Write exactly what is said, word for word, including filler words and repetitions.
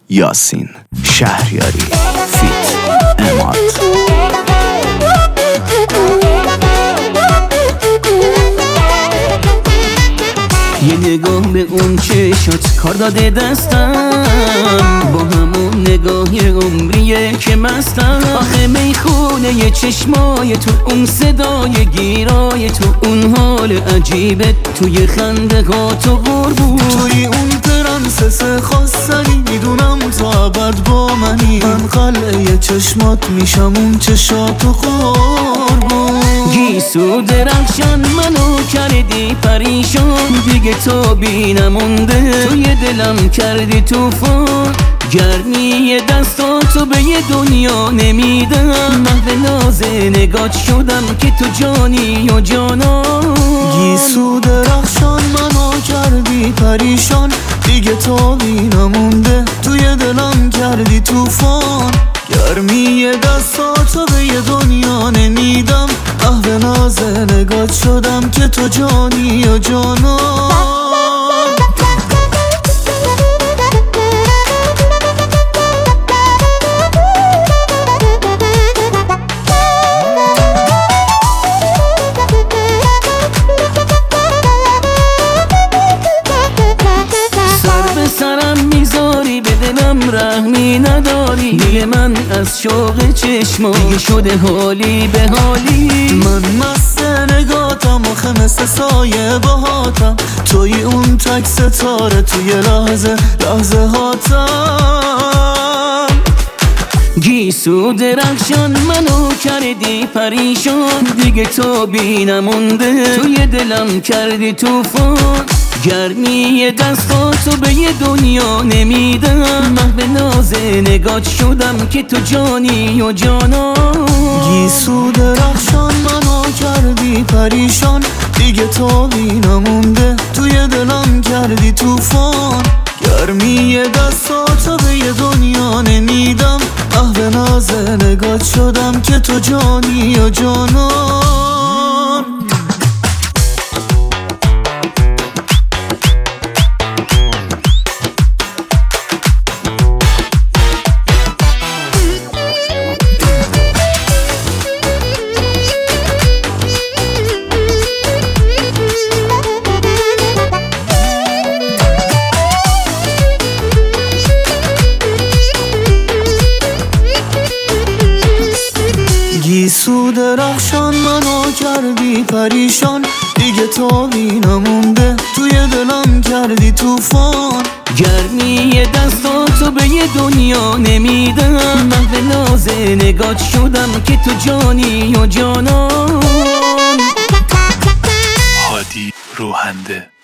یاسین شهریاری فیت اماد. یه نگاه به اون چشات کار داده دستم، با همون نگاهی عمریه که مستم. آخه میخونه یه چشمای تو، اون صدای گیرای تو، اون حال عجیبه توی خنده ها تو قربون، توی اون پرنسس خواستنی میدونم تو ابد با منی. من قلعه چشمات میشم اون چشاتو قربون. گیسو درخشان منو کردی پریشان، دیگه تو بی نمونده توی دلم کردی توفان. گرمی دستاتو به یه دنیا نمیدم، محو ناز نگات شدم که تو جانی و جانان. گیسو درخشان منو کردی پریشان، دیگه تو بی نمونده توی دلم کردی توفان. گرمی دستاتو به یه دنیا نمیدم، محو ناز نگات شدم که تو جانی و جانان. رحمی نداری دیگه، من از شوق چشما دیگه شده حالی به حالی. من مست نگاتم آخه مثل سایه باهاتم، توی اون تک ستاره توی لحظه لحظه هاتم. گیسو درخشان منو کردی پریشان، دیگه تو بی نمونده توی دلم کردی توفان. گرمی دستاتو به یه دنیا نمیدم، محو ناز نگات شدم که تو جانی و جانان. گیسو درخشان منو کردی پریشان، دیگه تو بی نمونده توی دلم کردی توفان. گرمی دستاتو به یه دنیا نمیدم، محو ناز نگات شدم که تو جانی و جانان. گیسو درخشان منو کردی پریشان، دیگه تو بی نمونده توی دلم کردی توفان. گرمی دستاتو به یه دنیا نمیدم، محو ناز نگات شدم که تو جانی و جانان. هادی روحنده.